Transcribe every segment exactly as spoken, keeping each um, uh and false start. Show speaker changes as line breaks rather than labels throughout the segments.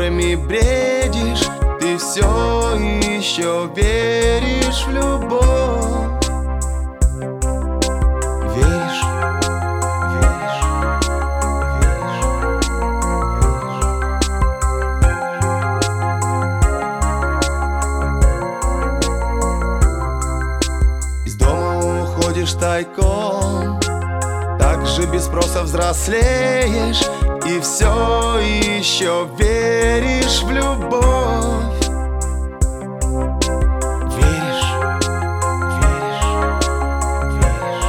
добрыми бредишь, ты все еще веришь в любовь. Веришь, веришь, веришь, веришь. Из дома уходишь тайком, так же без спроса взрослеешь, и все еще веришь в любовь. Веришь, веришь, веришь,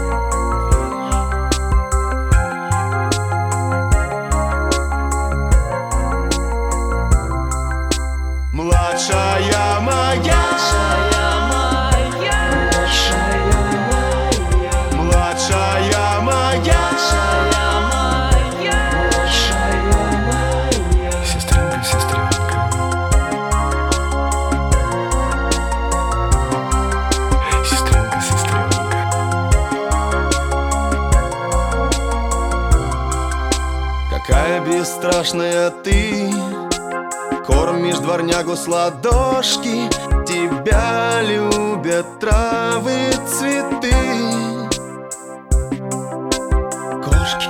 веришь. Младшая моя, младшая моя,
сестренка, сестренка, сестренка, сестренка.
какая бесстрашная ты, кормишь дворнягу с ладошки, тебя любят травы, цветы, кошки.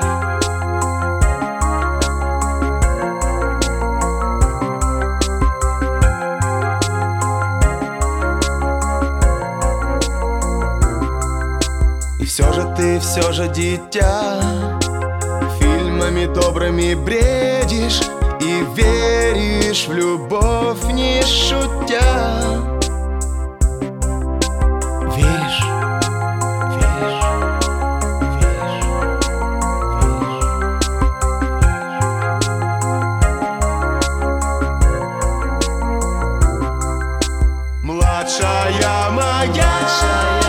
И все же ты, все же дитя, фильмами добрыми бредишь и веришь в любовь, не шутя. Веришь, веришь, веришь, веришь. Младшая моя,